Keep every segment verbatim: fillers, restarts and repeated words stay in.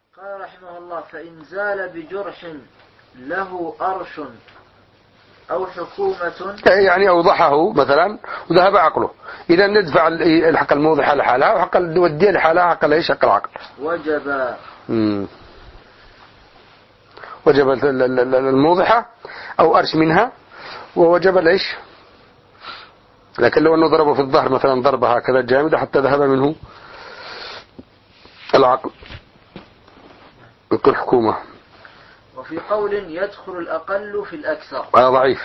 قال رحمه الله: فإن زال بجرح له أرش أو حكومة، يعني أوضحه مثلا وذهب عقله، إذا ندفع الحق الموضحة لحالها وحق الودية لحالها، حق ليش حق العقل. وجب مم. وجب الموضحة أو أرش منها، ووجب ليش. لكن لو أنه ضربه في الظهر مثلا ضربة هكذا جامدة حتى ذهب منه العقل يكون حكومة. وفي قول يدخل الأقل في الأكثر. هذا ضعيف.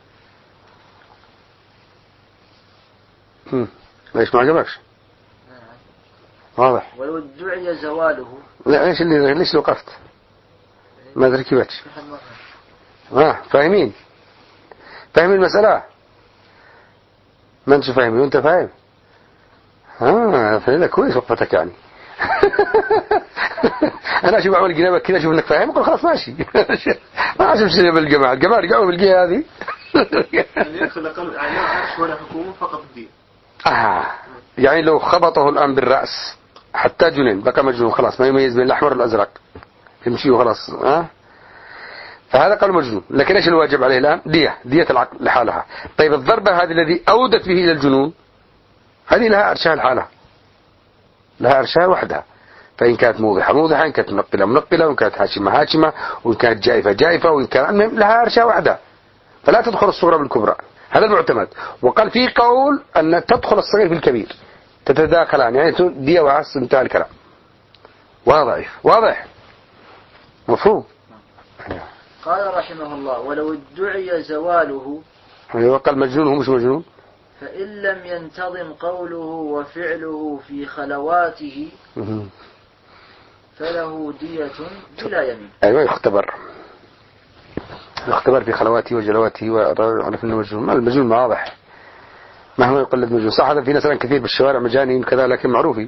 مم. ليش ما عجبكش؟ واضح. ولو ادعي زواله. لا ليش اللي ليش وقفت؟ ما أدري كيفش. آه فاهمين فاهمين المسألة. ما أنت فاهمين وأنت فاهم. آه فهذا كويس وقفتك يعني. أنا أشوف أعمل جنابك كذا أشوف إنك فاهم أقول خلاص ماشي. ما أشوف شيء بالجماعة الجماعة رجعوا بالجهة هذه. يعني يدخل أقل يعني عرش ولا حكومة فقط الدين. آه يعني لو خبطه الآن بالرأس حتى جنين بقى مجنون خلاص ما يميز بين الأحمر والأزرق يمشي وخلاص. آه فهذا قال مجنون. لكن إيش الواجب عليه الآن؟ دية دية العقل لحالها. طيب الضربة هذه الذي أودت به إلى الجنون هذه لها أرشها لحالها، لها أرشها وحدها. فإن كانت موضحة موضحة، إن كانت منقلة منقلة، وإن كانت هاشمة هاشمة، وإن كانت جائفة جائفة، وإن كان لها أرشها وحدها، فلا تدخل الصغرى بالكبرى. هذا المعتمد. وقال في قول أن تدخل الصغير في الكبير تتداخلان، يعني دية وعس انتهى الكلام. واضح واضح مفهوم. قال رحمه الله: ولو ادعي زواله. وقال مجنون هو مش مجنون. فإن لم ينتظم قوله وفعله في خلواته فله دية بلا يمين. أيوة يختبر يختبر في خلواته وجلواته وعرف أنه مجنون. ما المجنون ما واضح مهما يقلد مجنون. صح هذا في ناس كثير بالشوارع مجانين كذا لكن معروفين.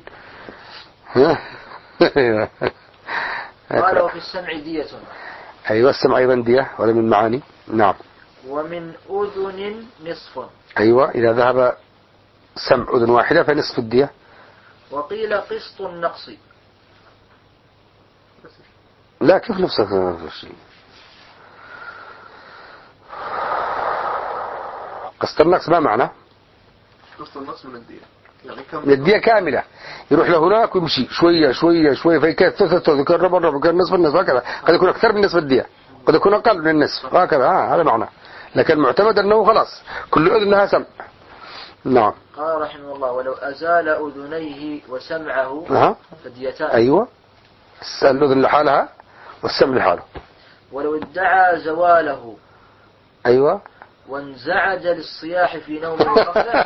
قال: وفي السمع دية. أيوة السمع أيضا دية ولا من معاني. نعم. ومن أذن نصف. أيوة إذا ذهب سمع أذن واحدة فنصف الدية. وقيل قسط النقص. لا كيف نفس الشيء؟ قسط النقص ما معنى؟ قسط النقص من الدية يعني كم؟ من الدية كاملة يروح لهناك ويمشي شوية شوية شوية فيكاد ثلث ذكر ربع ربع ذكر نصف النصف هكذا. قد يكون أكثر من نصف الدية قد يكون أقل من النصف هكذا. آه هذا معنى. لكن المعتمد أنه خلاص كل أذن لها سمع. نعم. قال رحمه الله: ولو أزال أذنيه وسمعه أه. فديتان. أيوة الأذن لحالها والسمع لحاله. ولو ادعى زواله. أيوة وانزعج للصياح في نوم الغفلة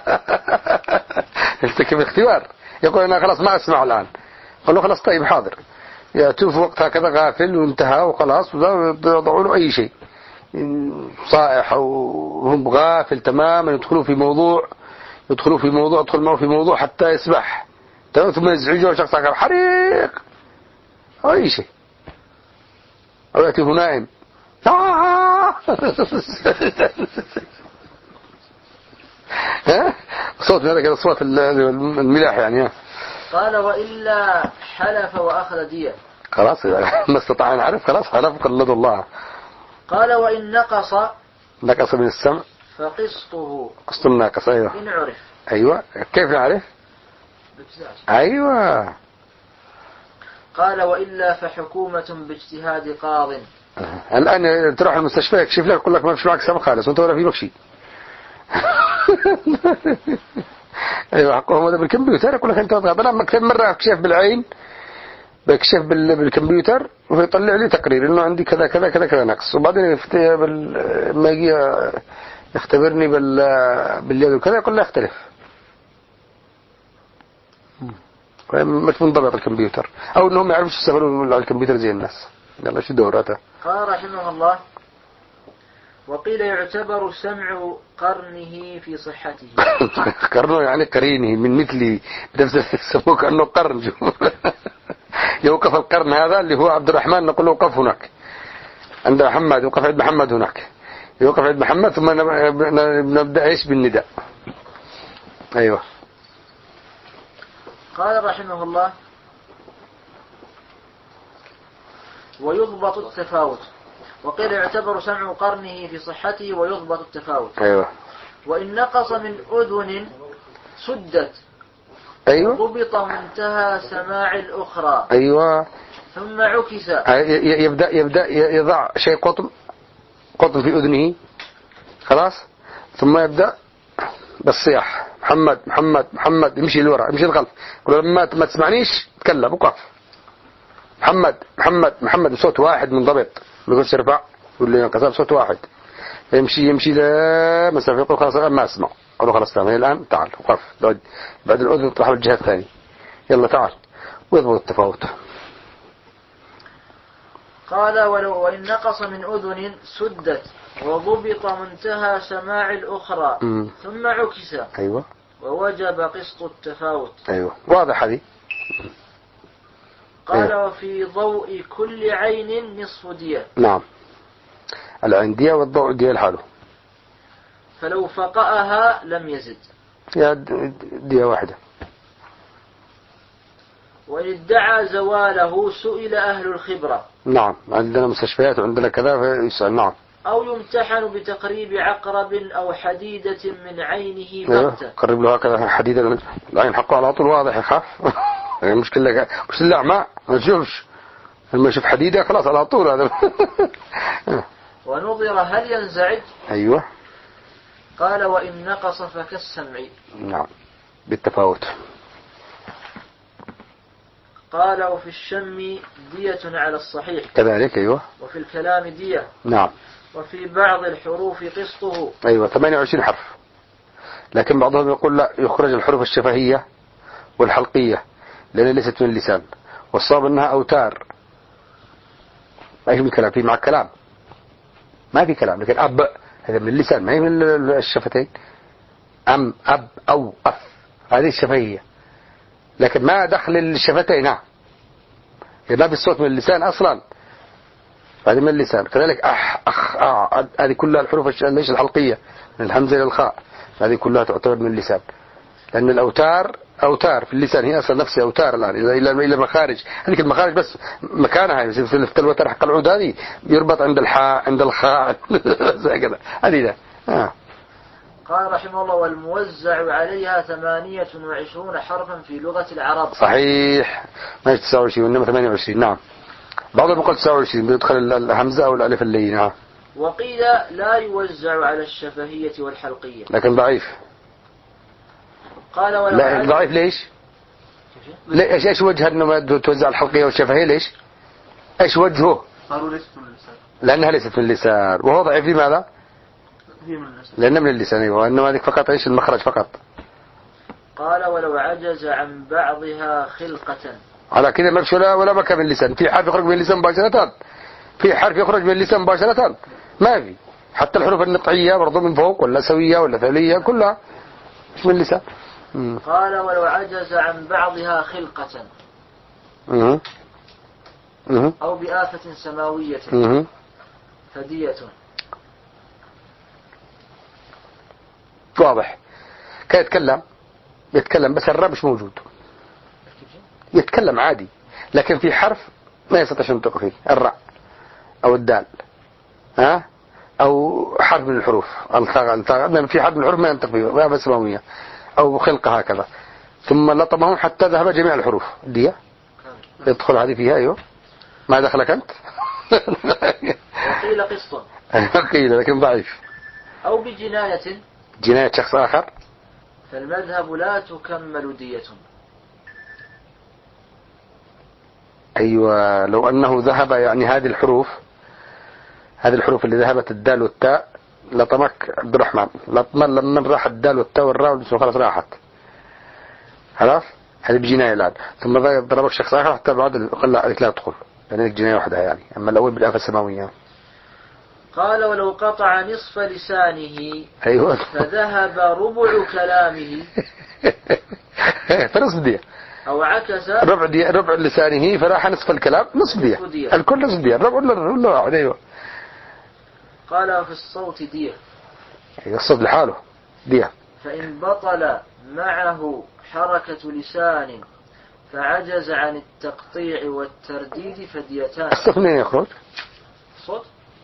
التكب اختبار. يقول أنا خلاص ما أسمع الآن. قال له خلاص طيب حاضر يأتوا في وقت هكذا غافل وانتهى وخلاص ويضعوا له أي شيء صائح وهم غافل تماما يدخلوا في موضوع يدخلوا في موضوع يدخل معه في موضوع حتى يسبح تمام ثم يزعجوا شخص آخر حريق أو أي شيء أو يأتيه نائم ها صوت هذا كذا صوت الملاح يعني. قال: وإلا حلف وأخذ دية. خلاص ما استطاع أن يعرف خلاص حلف قلد الله. قال: وإن نقص. نقص من السمع فقسطه. قسط الناقص. أيوة إن عرف. أيوة كيف نعرف؟ أيوة. قال: وإلا فحكومة باجتهاد قاض. الآن تروح المستشفى يكشف لك يقول لك ما فيش معك سمع خالص وانت ولا في لك شيء. ايوه حقهم هذا بالكمبيوتر يقول لك انت طبعا مكتب مره اكشف بالعين بكشف بالكمبيوتر ويطلع لي تقرير انه عندي كذا كذا كذا كذا نقص وبعدين ما يجي يختبرني بال باليد وكذا يقول لي اختلف. مش منضبط الكمبيوتر او انهم ما يعرفوش يشتغلوا على الكمبيوتر زي الناس. يلا شو دوراته. قال رحمه الله: وقيل يعتبر سمع قرنه في صحته. قرنه يعني قرينه من مثلي بنفس يسموه كأنه قرن. يوقف القرن هذا اللي هو عبد الرحمن نقول له وقف هناك عند محمد يوقف عند محمد هناك يوقف عند محمد ثم نبدأ ايش بالنداء. ايوه. قال رحمه الله: ويضبط التفاوت. وقيل يعتبر سمع قرنه في صحته ويضبط التفاوت. أيوة. وإن نقص من أذن سدت أيوة. ضبط منتهى سماع الأخرى. أيوة. ثم عكس. يبدأ يبدأ يضع شيء قطن قطن في أذنه خلاص، ثم يبدأ بالصياح محمد محمد محمد، يمشي لورا يمشي للخلف، يقول لما ما تسمعنيش تكلم وقف محمد محمد محمد بصوت واحد منضبط، ما يقولش ارفع يقول لي انقسام صوت واحد، يمشي يمشي لا مسافة، يقول خلاص ما اسمع، اقول خلاص تمام الآن تعال وقف، بعد الأذن تروح الجهة الثانية يلا تعال، ويضبط التفاوت. قال ولو وإن نقص من أذن سدت وضبط منتهى سماع الأخرى. مم. ثم عكس. أيوة. ووجب قسط التفاوت. أيوة واضح هذه. قال أيوة. وفي ضوء كل عين نصف دية. نعم العين دية والضوء دية لحاله. فلو فقأها لم يزد. يا دية واحدة. وإن ادعى زواله سئل أهل الخبرة. نعم عندنا مستشفيات وعندنا كذا فيسأل. نعم. أو يمتحن بتقريب عقرب أو حديدة من عينه أيوة. بغتة. قرب له هكذا حديدة العين حقه على طول واضح يخاف. المشكلة مش الأعمى ما تشوفش، لما يشوف حديدة خلاص على طول هذا. ونظر هل ينزعج. أيوة. قال وإن نقص فكالسمع. نعم بالتفاوت. قال وفي الشم دية على الصحيح كذلك. أيوة. وفي الكلام دية. نعم. وفي بعض الحروف قسطه. أيوة ثمانية وعشرين حرف، لكن بعضهم يقول لا يخرج الحروف الشفهية والحلقية لأنها ليست من اللسان، والصواب أنها أوتار. ما في كلام في مع الكلام ما في كلام، لكن أب هذا من اللسان ما هي من الشفتين. أم أب أو أف هذه الشفهية، لكن ما دخل الشفتين. نعم ما بالصوت من اللسان أصلا، هذه من اللسان. كذلك أح أخ أع هذه كلها الحروف ليش الحلقية من الهمزة إلى الخاء، هذه كلها تعتبر من اللسان، لأن الأوتار أوتار في اللسان هي أصلا نفسها أوتار الآن إلى إلى إلى مخارج. هذيك المخارج بس مكانها في الوتر حق العود هذه يربط عند الحاء عند الخاء زي كذا هذه ده. آه. قال رحمه الله والموزع عليها ثمانية وعشرون حرفا في لغة العرب. صحيح ما تسعة وعشرين وإنما ثمانية وعشرين. نعم بعضهم يقول تسعة وعشرين بيدخل الهمزة أو الألف اللينة. وقيل لا يوزع على الشفهية والحلقية، لكن ضعيف. قال ولو لا ضعيف ليش؟ ليش ايش وجه انه ما توزع الحلقية والشفهية؟ ليش؟ ايش وجهه؟ قالوا ليست من اللسان. لأنها ليست من اللسان. وهو ضعيف لماذا؟ هي من اللسان. لأنها من اللسان. أيوة إنما هذيك فقط ايش المخرج فقط. قال ولو عجز عن بعضها خلقة. على كده ما فيش ولا ولا مكان من اللسان. في حرف يخرج من اللسان مباشرة، في حرف يخرج من اللسان مباشرة ما في. حتى الحروف النطعية برضو من فوق ولا سوية ولا ثلية كلها مش من اللسان. مم. قال ولو عجز عن بعضها خلقة مم. مم. أو بآفة سماوية مم. فدية. واضح. كان يتكلم يتكلم بس الراء مش موجود، يتكلم عادي لكن في حرف ما يستطيع ينطق فيه، الراء أو الدال ها أو حرف من الحروف الثاء. في حرف من الحروف ما ينطق فيه ما بس سماوية أو خلقة هكذا. ثم لطمهم حتى ذهب جميع الحروف دي يدخل هذه فيها. أيوه ما دخلك أنت. وقيل قسط. قيل لكن ضعيف. أو بجناية جناية شخص آخر. فالمذهب لا تكمل دية. أيوة لو أنه ذهب يعني هذه الحروف هذه الحروف اللي ذهبت الدال والتاء لطمك عبد الرحمن لطمن لما راح الدال والتاء والراء والاسم خلاص راحت خلاص هذه بجناية الآن. ثم ضربك شخص آخر حتى بعد قال لا لا تدخل لأن يعني جناية واحدة يعني. أما الأول بالآفة السماوية. قال ولو قطع نصف لسانه أيوة فذهب ربع كلامه فنصف دية أو عكس ربع دية ربع لسانه فراح نصف الكلام نصف دية الكل نصف دية ربع ولا واحد. أيوة. قال في الصوت دية. أيوة الصوت لحاله دية. فإن بطل معه حركة لسان فعجز عن التقطيع والترديد فديتان. الصوت منين يخرج؟ صوت؟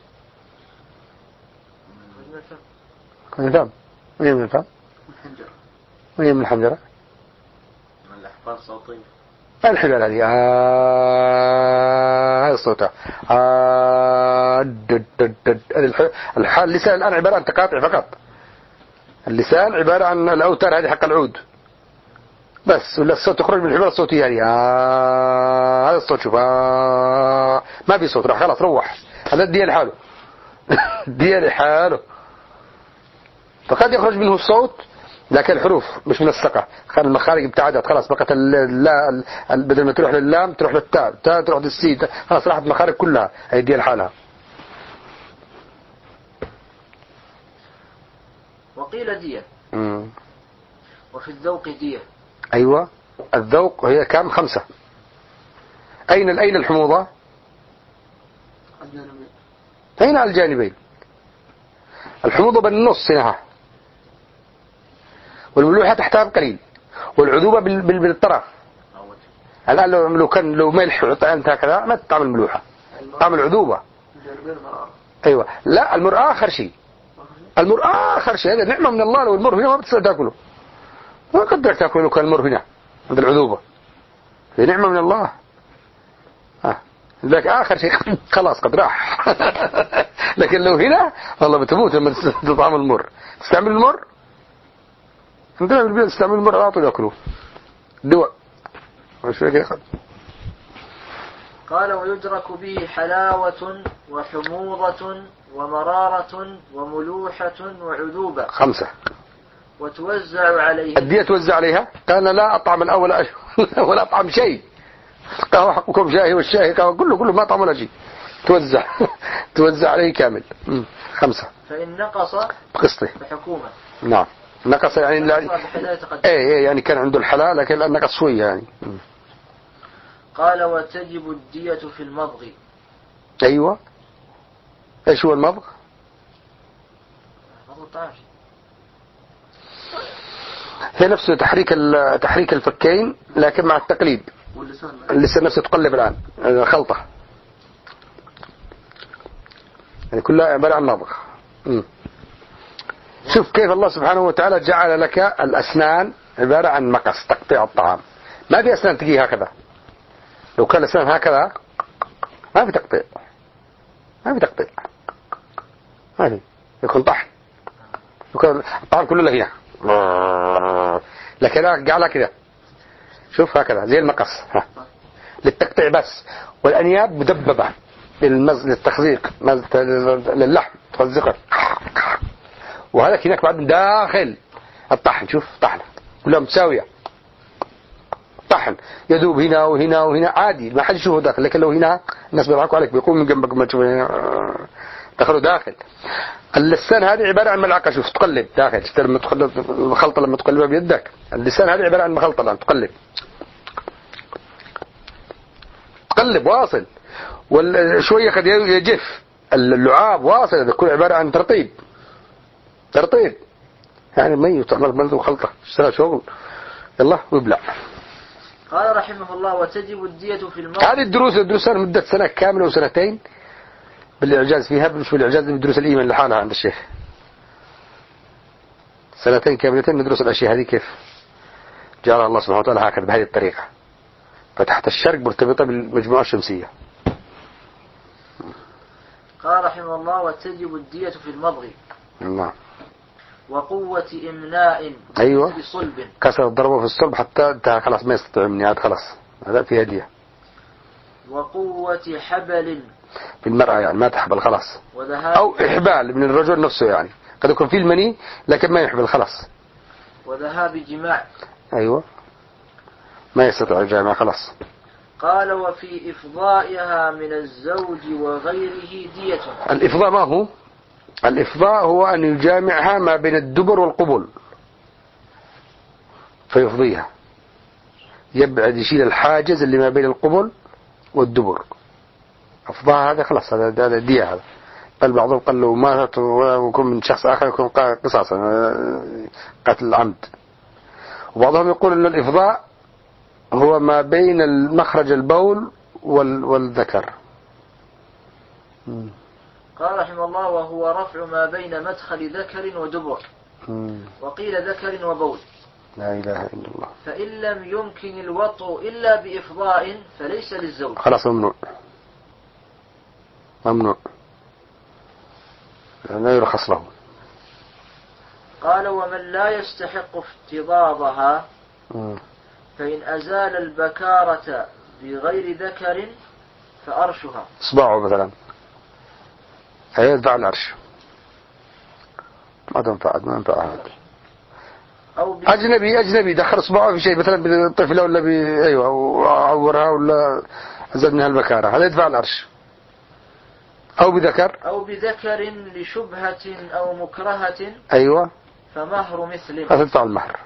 من الفم. وين من الفم؟ وين من الحنجرة؟ من الأحبال الصوتية. الحجر هذه آه هذا الصوت آه دد دد دد. الحال اللسان الآن عبارة عن تقاطع فقط. اللسان عبارة عن الأوتار هذه حق العود بس، ولا الصوت يخرج من الحبال الصوتية هذه آه هذا الصوت. شوف آه ما في صوت، راح خلاص روح هذا الديال حاله الديال حاله. فقد يخرج منه الصوت لكن الحروف مش منسقة، خلال المخارج ابتعدت خلاص، بقت اللا بدل ما تروح لللام تروح للتاء، تاء تروح للسين، خلاص راحت المخارج كلها هي دي لحالها. وقيل دية. مم. وفي الذوق دية. أيوة الذوق هي كام؟ خمسة. أين أين الحموضة؟ أين على الجانبين؟ الحموضة بالنص هنا، والملوحة تحتها بقليل، والعذوبة بالطرف. الآن لو لو كان لو ملح وطعمت هكذا ما تطعم الملوحة، طعم العذوبة. أيوة لا المر آخر شيء، المر آخر شيء، هذا نعمة من الله. لو المر هنا ما بتستطيع تأكله، ما قدرت تأكله لو كان المر هنا عند العذوبة، هي نعمة من الله. آه. ذاك آخر شيء خلاص قد راح لكن لو هنا والله بتموت لما تطعم المر. تستعمل المر عندنا بالبيت، تستعمل المر على طول يأكلوه دواء مش فاكر. قال ويدرك به حلاوة وحموضة ومرارة وملوحة وعذوبة. خمسة. وتوزع عليها الدية توزع عليها. قال لا أطعم الأول ولا أطعم شيء، قهوة حقكم شاهي والشاهي قهوة كله كله ما طعم ولا شيء، توزع توزع عليه كامل. خمسة. فإن نقص بقسطه فحكومة. نعم نقص يعني لا ايه ايه يعني كان عنده الحلال لكن نقص شوية يعني. م. قال وتجب الدية في المضغ. ايوه ايش هو المضغ؟ هي نفسه تحريك تحريك الفكين لكن مع التقليب. اللسان نفسه تقلب الآن خلطة، يعني كلها عبارة عن مضغ. م. شوف كيف الله سبحانه وتعالى جعل لك الأسنان عبارة عن مقص تقطيع الطعام. ما في أسنان تجي هكذا، لو كان الأسنان هكذا ما في تقطيع، ما في تقطيع، ما في، يكون طحن، يكون الطعام كله هنا، لكن جعلها كذا شوف هكذا زي المقص ها. للتقطيع بس. والأنياب مدببة للمز... للتخزيق للحم تخزقه، وهذا هناك بعد داخل الطحن. شوف طحن كلها متساوية، طحن يذوب هنا وهنا وهنا عادي ما حد يشوفه داخل. لكن لو هنا الناس بيضحكوا عليك بيقوم من جنبك ما تشوفه هنا دخلوا داخل. اللسان هذه عبارة عن ملعقة شوف تقلب داخل. لما تقلب الخلطة لما تقلبها بيدك، اللسان هذه عبارة عن مخلطة الآن تقلب تقلب واصل. وشوية قد يجف اللعاب واصل. هذا كله عبارة عن ترطيب ترطيب يعني مي تعمل منذ خلطة اشترى شغل يلا ويبلع. قال رحمه الله وتجب الدية في المرض. هذه الدروس الدروس مدة سنة كاملة وسنتين بالإعجاز فيها، مش بالإعجاز بدروس الإيمان لحالها عند الشيخ. سنتين كاملتين ندرس الأشياء هذه كيف جعل الله سبحانه وتعالى هكذا بهذه الطريقة. فتحت الشرق مرتبطة بالمجموعة الشمسية. قال رحمه الله وتجب الدية في المضغ. نعم. وقوة إمناء أيوة بصلب. كسر ضربه في الصلب حتى انتهى خلاص ما يستطيع مني عاد خلاص هذا في هدية. وقوة حبل في المرأة يعني ما تحبل خلاص، أو إحبال من الرجل نفسه يعني قد يكون في المني لكن ما يحبل خلاص. وذهاب جماع. أيوة ما يستطيع الجامع خلاص. قال وفي إفضائها من الزوج وغيره دية. الإفضاء ما هو؟ الإفضاء هو أن يجامعها ما بين الدبر والقبل فيفضيها، يبعد يشيل الحاجز اللي ما بين القبل والدبر. أفضاها هذا خلاص هذا دية. هذا قال بعضهم قال له ماتت ويكون من شخص آخر يكون قصاصا قتل العمد. وبعضهم يقول أن الإفضاء هو ما بين المخرج البول وال والذكر. مم. قال رحمه الله: وهو رفع ما بين مدخل ذكر ودبر. مم. وقيل ذكر وبول. لا إله إلا الله. فإن لم يمكن الوطء إلا بإفضاء فليس للزوج. خلاص ممنوع، ممنوع، لا يرخص له. قال: ومن لا يستحق افتضاضها مم. فإن أزال البكارة بغير ذكر فأرشها. إصبعه مثلا هيدفع العرش، ما تنفع، ما ينفع هذا. أو أجنبي أجنبي دخل إصبعه في شيء مثلا بالطفلة ولا ب أيوة وعورها ولا أزال منها البكارة، هذا يدفع العرش. أو بذكر أو بذكر لشبهة أو مكرهة أيوة فمهر مثل. هتدفع المهر.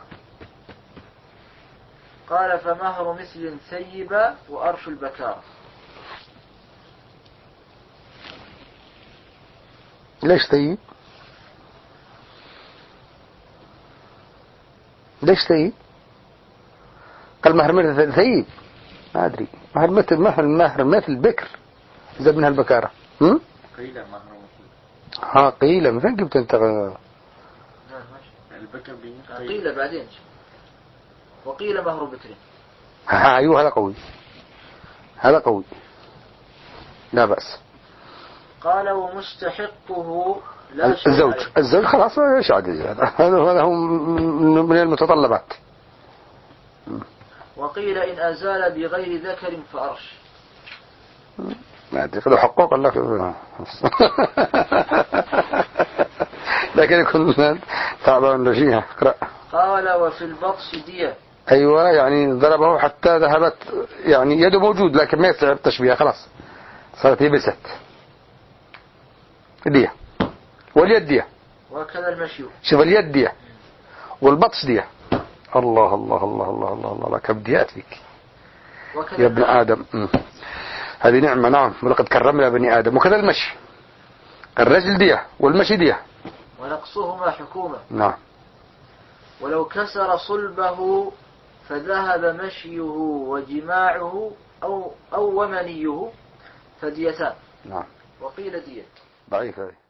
قال: فمهر مثل ثيب وأرش البكارة. ليش ثيب؟ ليش ثيب؟ قال مهر مثل ثيب، ما أدري، مهر مثل مهر مهر مثل بكر إذا منها البكارة. هم؟ قيل مهر مثل. ها قيل، من فين جبت أنت؟ البكر بين قيل بعدين. وقيل مهر بكر. ها أيوه هذا قوي، هذا قوي، لا بأس. قال: ومستحقه لا شيء الزوج عليه. الزوج خلاص ايش عاد هذا هذا هو من المتطلبات. وقيل إن أزال بغير ذكر فأرش. ما أدري له حقوق ولا لكن يكون تعبان له شيء. اقرأ. قال: وفي البطش دية. أيوة يعني ضربه حتى ذهبت، يعني يده موجود لكن ما يستطيع التشبيه، خلاص صارت يبست. دية. واليد دية. وكذا المشي. شوف اليد دية والبطش دية. الله الله الله الله الله الله كم ديات فيك يا ابن آدم. م. هذه نعمة، نعم، ولقد كرمنا بني آدم. وكذا المشي، الرجل دية والمشي دية. ونقصهما حكومة. نعم. ولو كسر صلبه فذهب مشيه وجماعه أو أو ومنيه فديتان. نعم. وقيل دية. ضعيف هذه.